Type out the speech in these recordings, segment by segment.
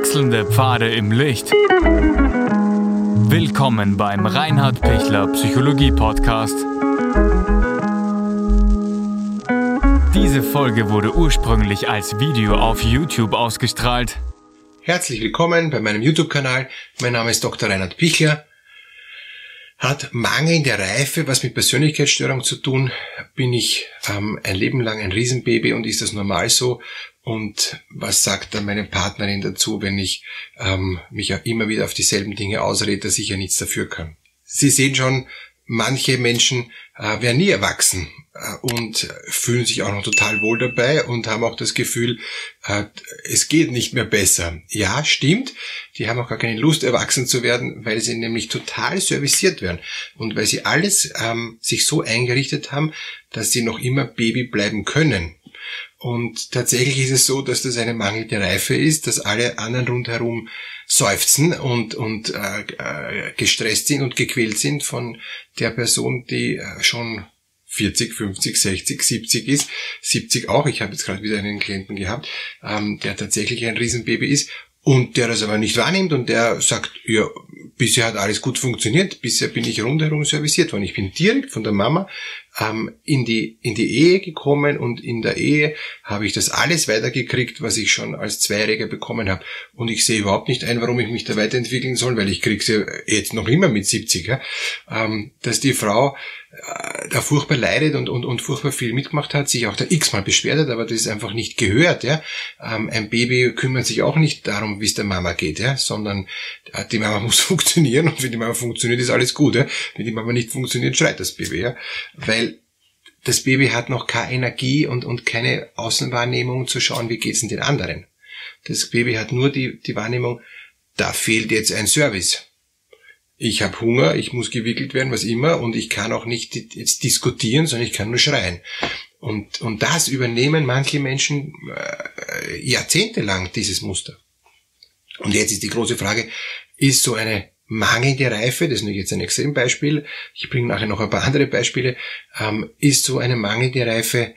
Wechselnde Pfade im Licht. Willkommen beim Reinhard Pichler Psychologie Podcast. Diese Folge wurde ursprünglich als Video auf YouTube ausgestrahlt. Herzlich willkommen bei meinem YouTube-Kanal. Mein Name ist Dr. Reinhard Pichler. Hat mangelnde Reife was mit Persönlichkeitsstörung zu tun? Bin ich ein Leben lang ein Riesenbaby und ist das normal so? Und was sagt dann meine Partnerin dazu, wenn ich mich ja immer wieder auf dieselben Dinge ausrede, dass ich ja nichts dafür kann? Sie sehen schon, manche Menschen werden nie erwachsen und fühlen sich auch noch total wohl dabei und haben auch das Gefühl, es geht nicht mehr besser. Ja, stimmt. Die haben auch gar keine Lust, erwachsen zu werden, weil sie nämlich total serviciert werden und weil sie alles sich so eingerichtet haben, dass sie noch immer Baby bleiben können. Und tatsächlich ist es so, dass das eine mangelnde Reife ist, dass alle anderen rundherum seufzen und gestresst sind und gequält sind von der Person, die schon 40, 50, 60, 70 ist, 70 auch. Ich habe jetzt gerade wieder einen Klienten gehabt, der tatsächlich ein Riesenbaby ist und der das aber nicht wahrnimmt und der sagt, ja, bisher hat alles gut funktioniert, bisher bin ich rundherum serviciert worden. Ich bin direkt von der Mama in die Ehe gekommen und in der Ehe habe ich das alles weitergekriegt, was ich schon als Zweijähriger bekommen habe. Und ich sehe überhaupt nicht ein, warum ich mich da weiterentwickeln soll, weil ich kriege sie jetzt noch immer mit 70. Ja? Dass die Frau da furchtbar leidet und furchtbar viel mitgemacht hat, sich auch da x-mal beschwert hat, aber das ist einfach nicht gehört. Ja? Ein Baby kümmert sich auch nicht darum, wie es der Mama geht, ja? Sondern die Mama muss funktionieren und wenn die Mama funktioniert, ist alles gut. Ja? Wenn die Mama nicht funktioniert, schreit das Baby. Ja? Weil das Baby hat noch keine Energie und keine Außenwahrnehmung zu schauen, wie geht's denn den anderen. Das Baby hat nur die Wahrnehmung, da fehlt jetzt ein Service. Ich habe Hunger, ich muss gewickelt werden, was immer, und ich kann auch nicht jetzt diskutieren, sondern ich kann nur schreien. Und das übernehmen manche Menschen jahrzehntelang, dieses Muster. Und jetzt ist die große Frage, ist so eine mangelnde Reife, das ist jetzt ein Extrembeispiel, ich bringe nachher noch ein paar andere Beispiele, ist so eine mangelnde Reife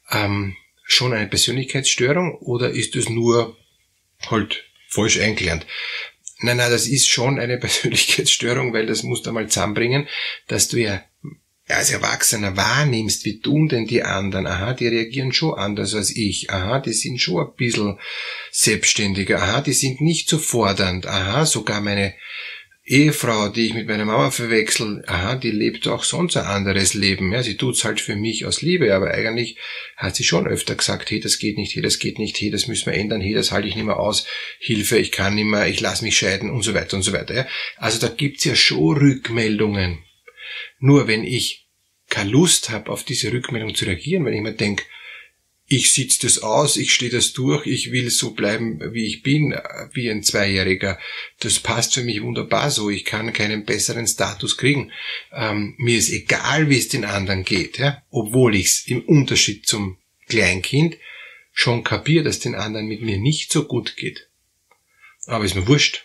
schon eine Persönlichkeitsstörung oder ist es nur halt falsch eingelernt? Nein, das ist schon eine Persönlichkeitsstörung, weil das musst du mal zusammenbringen, dass du ja als Erwachsener wahrnimmst, wie tun denn die anderen? Aha, die reagieren schon anders als ich. Aha, die sind schon ein bisschen selbstständiger. Aha, die sind nicht so fordernd. Aha, sogar meine Ehefrau, die ich mit meiner Mama verwechsel, aha, die lebt auch sonst ein anderes Leben. Ja, sie tut's halt für mich aus Liebe, aber eigentlich hat sie schon öfter gesagt, hey, das geht nicht, hey, das geht nicht, hey, das müssen wir ändern, hey, das halte ich nicht mehr aus, Hilfe, ich kann nicht mehr, ich lasse mich scheiden und so weiter und so weiter. Ja. Also da gibt's ja schon Rückmeldungen. Nur wenn ich keine Lust habe, auf diese Rückmeldung zu reagieren, wenn ich mir denke, ich sitze das aus, ich stehe das durch, ich will so bleiben, wie ich bin, wie ein Zweijähriger. Das passt für mich wunderbar so, ich kann keinen besseren Status kriegen. Mir ist egal, wie es den anderen geht, ja? Obwohl ich es im Unterschied zum Kleinkind schon kapiere, dass den anderen mit mir nicht so gut geht. Aber ist mir wurscht.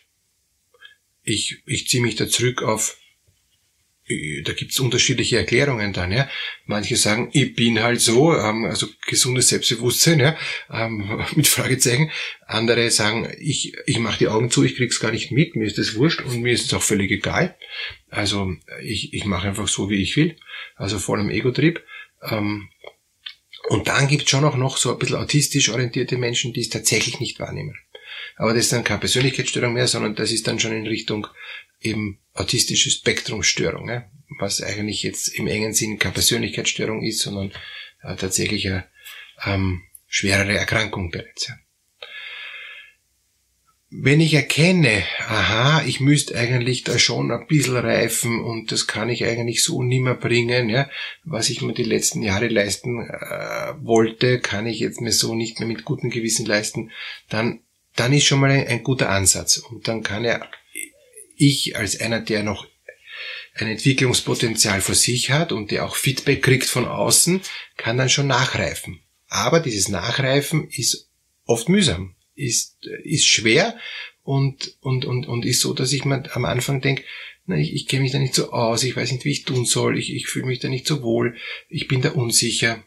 Ich ziehe mich da zurück auf, da gibt's unterschiedliche Erklärungen dann, ja. Manche sagen, ich bin halt so, also gesundes Selbstbewusstsein, ja, mit Fragezeichen. Andere sagen, ich mache die Augen zu, ich krieg's gar nicht mit, mir ist das wurscht und mir ist es auch völlig egal. Also ich mache einfach so, wie ich will, also voll im Ego-Trip. Und dann gibt's schon auch noch so ein bisschen autistisch orientierte Menschen, die es tatsächlich nicht wahrnehmen. Aber das ist dann keine Persönlichkeitsstörung mehr, sondern das ist dann schon in Richtung eben autistische Spektrumsstörung, ja? Was eigentlich jetzt im engen Sinn keine Persönlichkeitsstörung ist, sondern tatsächlich eine schwerere Erkrankung bereits. Ja? Wenn ich erkenne, aha, ich müsste eigentlich da schon ein bisschen reifen und das kann ich eigentlich so nimmer bringen, ja, was ich mir die letzten Jahre leisten wollte, kann ich jetzt mir so nicht mehr mit gutem Gewissen leisten, dann ist schon mal ein guter Ansatz. Und dann kann ich als einer, der noch ein Entwicklungspotenzial vor sich hat und der auch Feedback kriegt von außen, kann dann schon nachreifen. Aber dieses Nachreifen ist oft mühsam, ist schwer und ist so, dass ich mir am Anfang denke, ich kenne mich da nicht so aus, ich weiß nicht, wie ich tun soll, ich fühle mich da nicht so wohl, ich bin da unsicher.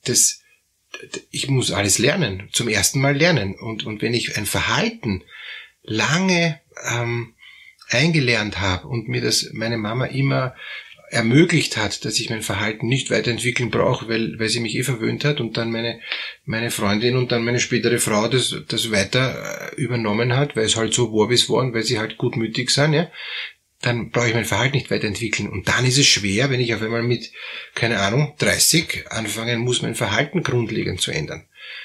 Ich muss alles lernen, zum ersten Mal lernen. Und wenn ich ein Verhalten lange eingelernt habe und mir das meine Mama immer ermöglicht hat, dass ich mein Verhalten nicht weiterentwickeln brauche, weil sie mich verwöhnt hat und dann meine Freundin und dann meine spätere Frau das weiter übernommen hat, weil es halt so war, wie es war und weil sie halt gutmütig sind, ja, dann brauche ich mein Verhalten nicht weiterentwickeln. Und dann ist es schwer, wenn ich auf einmal mit, keine Ahnung, 30 anfangen muss, mein Verhalten grundlegend zu ändern.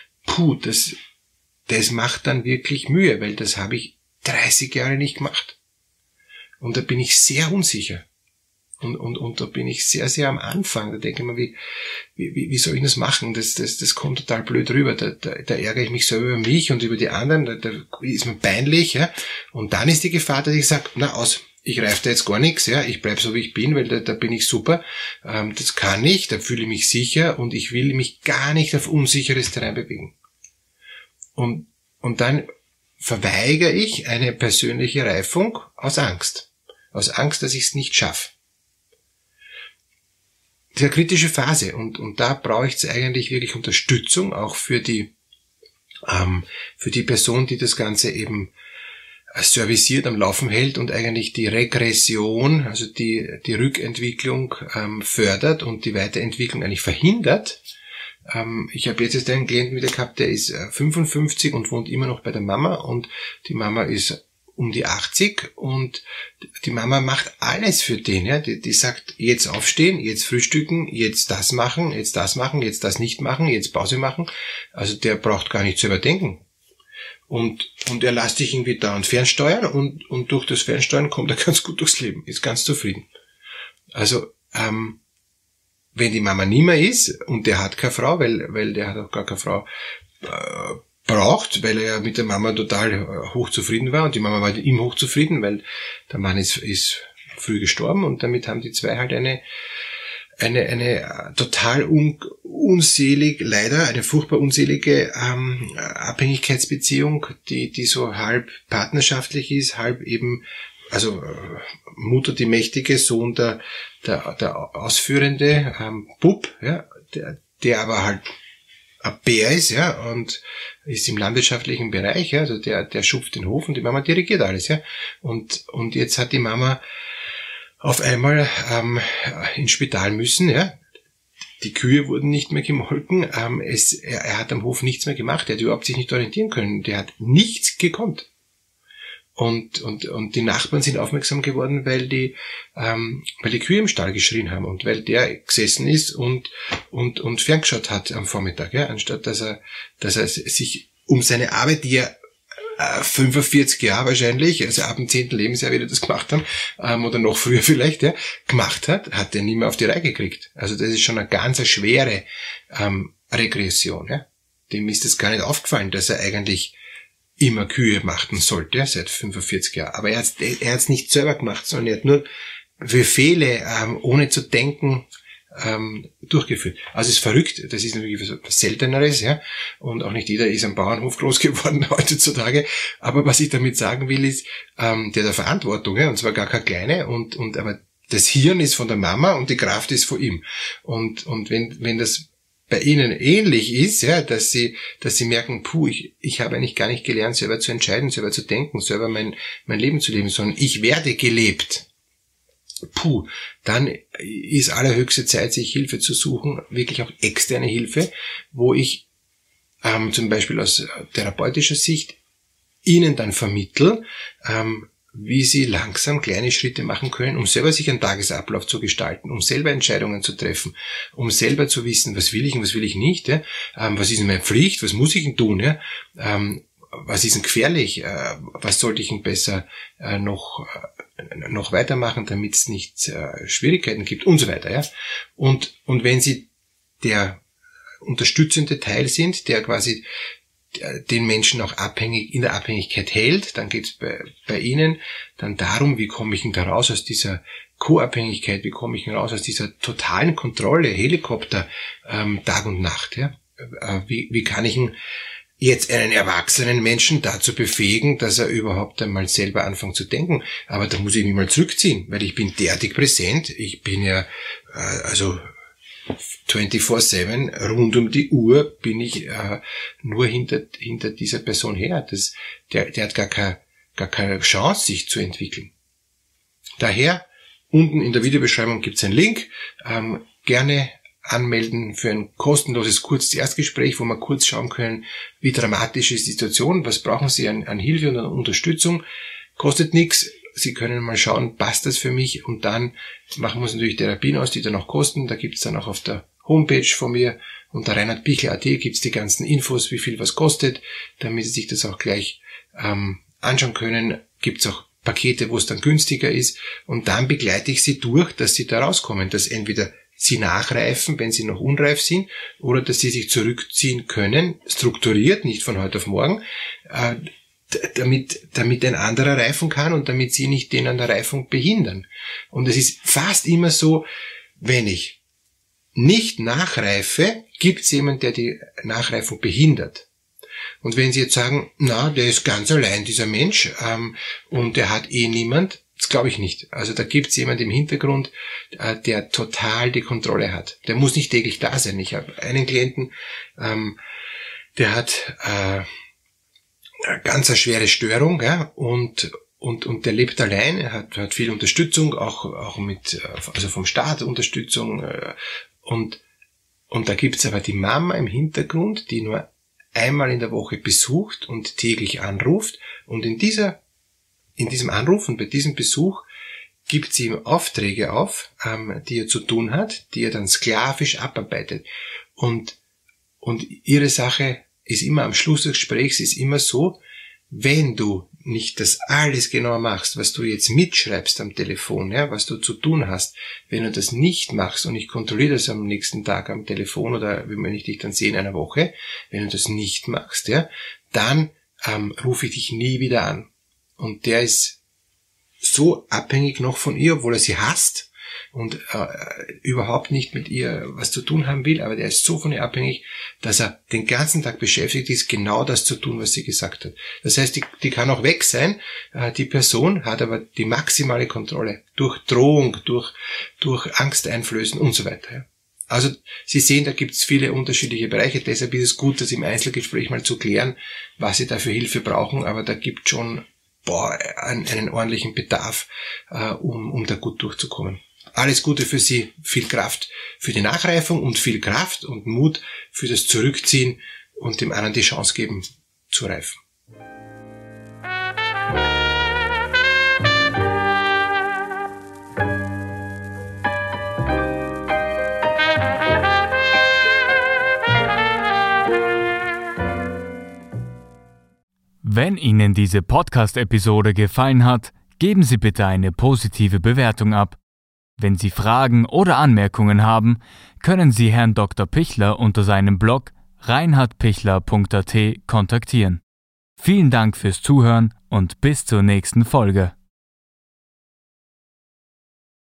Das macht dann wirklich Mühe, weil das habe ich 30 Jahre nicht gemacht. Und da bin ich sehr unsicher. Und da bin ich sehr, sehr am Anfang. Da denke ich mir, wie soll ich das machen? Das kommt total blöd rüber. Da ärgere ich mich selber über mich und über die anderen. Da ist mir peinlich, ja. Und dann ist die Gefahr, dass ich sage, ich reife da jetzt gar nichts, ja. Ich bleib so, wie ich bin, weil da bin ich super. Das kann ich, da fühle ich mich sicher und ich will mich gar nicht auf unsicheres Terrain bewegen. Und dann verweigere ich eine persönliche Reifung aus Angst. Aus Angst, dass ich es nicht schaffe. Das ist eine kritische Phase und da brauche ich eigentlich wirklich Unterstützung, auch für die Person, die das Ganze eben serviciert, am Laufen hält und eigentlich die Regression, also die Rückentwicklung fördert und die Weiterentwicklung eigentlich verhindert. Ich habe jetzt einen Klienten wieder gehabt, der ist 55 und wohnt immer noch bei der Mama und die Mama ist um die 80 und die Mama macht alles für den, ja. Die sagt, jetzt aufstehen, jetzt frühstücken, jetzt das machen, jetzt das nicht machen, jetzt Pause machen. Also der braucht gar nicht selber denken. Und er lässt sich irgendwie dauernd fernsteuern und durch das Fernsteuern kommt er ganz gut durchs Leben, ist ganz zufrieden. Also, wenn die Mama nie mehr ist und der hat keine Frau, weil der hat auch gar keine Frau, braucht, weil er ja mit der Mama total hochzufrieden war und die Mama war mit ihm hochzufrieden, weil der Mann ist früh gestorben und damit haben die zwei halt eine total leider eine furchtbar unselige Abhängigkeitsbeziehung, die so halb partnerschaftlich ist, halb eben, also Mutter die Mächtige, Sohn der ausführende Bub, ja, der aber halt ein Bär ist, ja, und ist im landwirtschaftlichen Bereich, ja, also der schupft den Hof und die Mama dirigiert alles, ja. Und jetzt hat die Mama auf einmal ins Spital müssen, ja. Die Kühe wurden nicht mehr gemolken, er hat am Hof nichts mehr gemacht, er hat überhaupt sich nicht orientieren können, der hat nichts gekonnt. Und die Nachbarn sind aufmerksam geworden, weil die Kühe im Stall geschrien haben und weil der gesessen ist und ferngeschaut hat am Vormittag, ja, anstatt dass er sich um seine Arbeit, die er 45 Jahre wahrscheinlich, also ab dem 10. Lebensjahr wieder das gemacht haben, oder noch früher vielleicht, ja, gemacht hat er nie mehr auf die Reihe gekriegt. Also das ist schon eine ganz schwere Regression, ja. Dem ist es gar nicht aufgefallen, dass er eigentlich immer Kühe machen sollte, seit 45 Jahren. Aber er hat's nicht selber gemacht, sondern er hat nur Befehle, ohne zu denken, durchgeführt. Also es ist verrückt, das ist natürlich was Selteneres, ja, und auch nicht jeder ist am Bauernhof groß geworden heutzutage, aber was ich damit sagen will, ist, der hat Verantwortung, ja, und zwar gar keine kleine, aber das Hirn ist von der Mama und die Kraft ist von ihm. Und wenn das bei ihnen ähnlich ist, ja, dass sie merken, ich habe eigentlich gar nicht gelernt, selber zu entscheiden, selber zu denken, selber mein Leben zu leben, sondern ich werde gelebt. Dann ist allerhöchste Zeit, sich Hilfe zu suchen, wirklich auch externe Hilfe, wo ich zum Beispiel aus therapeutischer Sicht ihnen dann vermittle, wie sie langsam kleine Schritte machen können, um selber sich einen Tagesablauf zu gestalten, um selber Entscheidungen zu treffen, um selber zu wissen, was will ich und was will ich nicht, ja? Was ist denn meine Pflicht, was muss ich denn tun, ja? Was ist denn gefährlich, was sollte ich denn besser noch weitermachen, damit es nicht Schwierigkeiten gibt und so weiter, ja. Und wenn sie der unterstützende Teil sind, der quasi den Menschen auch in der Abhängigkeit hält, dann geht es bei ihnen dann darum, wie komme ich denn da raus aus dieser Co-Abhängigkeit, wie komme ich denn raus aus dieser totalen Kontrolle, Helikopter, Tag und Nacht, ja. Wie kann ich denn jetzt einen erwachsenen Menschen dazu befähigen, dass er überhaupt einmal selber anfängt zu denken. Aber da muss ich mich mal zurückziehen, weil ich bin derartig präsent. Ich bin ja, 24/7, rund um die Uhr bin ich nur hinter dieser Person her. Der hat gar gar keine Chance, sich zu entwickeln. Daher, unten in der Videobeschreibung gibt es einen Link, gerne anmelden für ein kostenloses kurzes Erstgespräch, wo wir kurz schauen können, wie dramatisch ist die Situation, was brauchen Sie an Hilfe und an Unterstützung, kostet nichts, Sie können mal schauen, passt das für mich, und dann machen wir uns natürlich Therapien aus, die dann auch kosten. Da gibt es dann auch auf der Homepage von mir unter reinhardpichler.at gibt es die ganzen Infos, wie viel was kostet, damit Sie sich das auch gleich anschauen können. Gibt es auch Pakete, wo es dann günstiger ist, und dann begleite ich Sie durch, dass Sie da rauskommen, dass entweder Sie nachreifen, wenn Sie noch unreif sind, oder dass Sie sich zurückziehen können, strukturiert, nicht von heute auf morgen, damit ein anderer reifen kann und damit Sie nicht den an der Reifung behindern. Und es ist fast immer so, wenn ich nicht nachreife, gibt es jemanden, der die Nachreifung behindert. Und wenn Sie jetzt sagen, na, der ist ganz allein, dieser Mensch, und der hat niemand, das glaube ich nicht. Also da gibt es jemanden im Hintergrund, der total die Kontrolle hat. Der muss nicht täglich da sein. Ich habe einen Klienten, der hat ganz eine schwere Störung, ja, und der lebt allein, er hat viel Unterstützung, auch mit, also vom Staat Unterstützung, und da gibt's aber die Mama im Hintergrund, die nur einmal in der Woche besucht und täglich anruft, und in diesem Anruf und bei diesem Besuch gibt sie ihm Aufträge auf, die er zu tun hat, die er dann sklavisch abarbeitet, und ihre Sache ist immer am Schluss des Gesprächs ist immer so, wenn du nicht das alles genau machst, was du jetzt mitschreibst am Telefon, ja, was du zu tun hast, wenn du das nicht machst, und ich kontrolliere das am nächsten Tag am Telefon oder wenn ich dich dann sehe in einer Woche, wenn du das nicht machst, ja, dann rufe ich dich nie wieder an. Und der ist so abhängig noch von ihr, obwohl er sie hasst und überhaupt nicht mit ihr was zu tun haben will, aber der ist so von ihr abhängig, dass er den ganzen Tag beschäftigt ist, genau das zu tun, was sie gesagt hat. Das heißt, die kann auch weg sein, die Person hat aber die maximale Kontrolle durch Drohung, durch Angsteinflößen und so weiter. Ja. Also Sie sehen, da gibt es viele unterschiedliche Bereiche, deshalb ist es gut, das im Einzelgespräch mal zu klären, was Sie da für Hilfe brauchen, aber da gibt schon einen ordentlichen Bedarf, um da gut durchzukommen. Alles Gute für Sie, viel Kraft für die Nachreifung und viel Kraft und Mut für das Zurückziehen und dem anderen die Chance geben, zu reifen. Wenn Ihnen diese Podcast-Episode gefallen hat, geben Sie bitte eine positive Bewertung ab. Wenn Sie Fragen oder Anmerkungen haben, können Sie Herrn Dr. Pichler unter seinem Blog reinhardpichler.at kontaktieren. Vielen Dank fürs Zuhören und bis zur nächsten Folge.